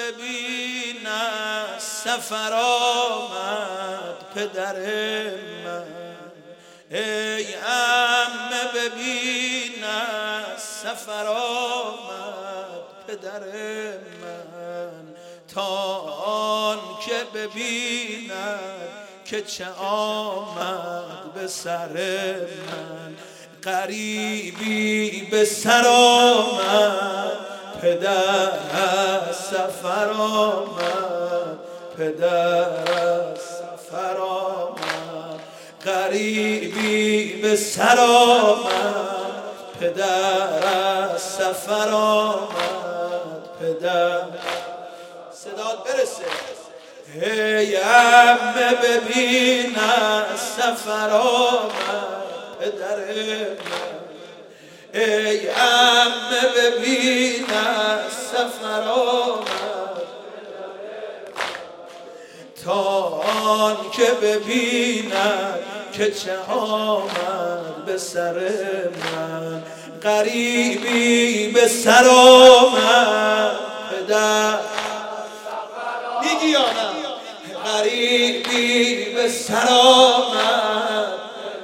ببین از سفر آمد پدر من، ای عمه ببین از سفر آمد پدر من، تا آن که ببیند که چه آمد به سر من. غریبی به سر آمد پدر از سفر آمد، پدر از سفر آمد. غریبی به سر آمد پدر از سفر آمد، پدر. صدات برسه. ای عمه ببین از سفر آمد پدر من، ای عمه ببین از سفر آمد، تا آن که ببیند که چه آمد به سر من. غریبی به سر آمد پدر، میگی یا نه؟ غریبی به سر آمد،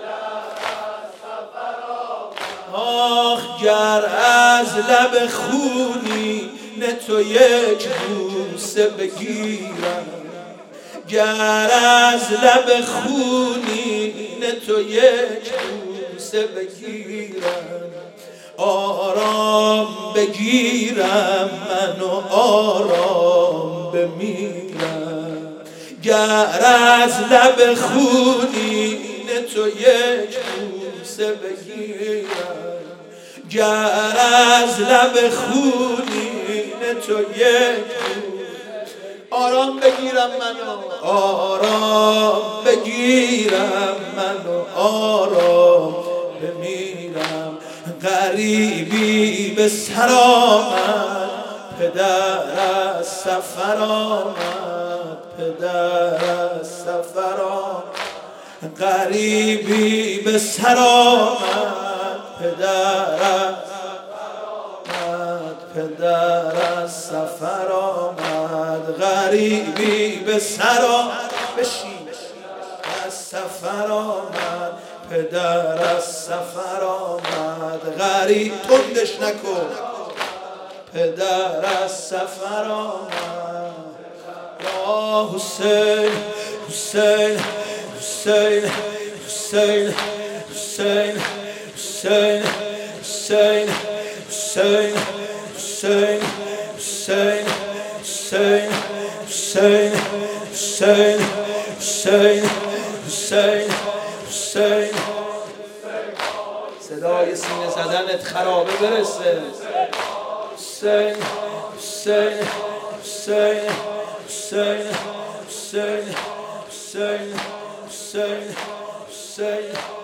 آخ گر از لب خونی نه تو یک بوسه بگیرم، گر از لب خونی نه تو یک بوسه بگیرم، آرام بگیرم من و آرام بمیرم. گر از لب خونی نه تو یک بوسه بگیرم، گر از لب خونی نه تو یک آرام بگیرم منو، آرام بگیرم منو آرام بمیرم. غریبی به سر آمد پدر از سفر آمد، پدر از سفر آمد. غریبی به سر آمد پدر از پدر از سفر آمد. غریبی به سر آمد، بشین از سفر آمد پدر از سفر آمد. غریب تندش نکن، پدر از سفر آمد. یا حسین حسین حسین حسین حسین حسین حسین حسین حسین حسین حسین حسین حسین حسین حسین حسین. صدای سینه زدنت خرابه برسه. حسین حسین حسین حسین حسین حسین حسین حسین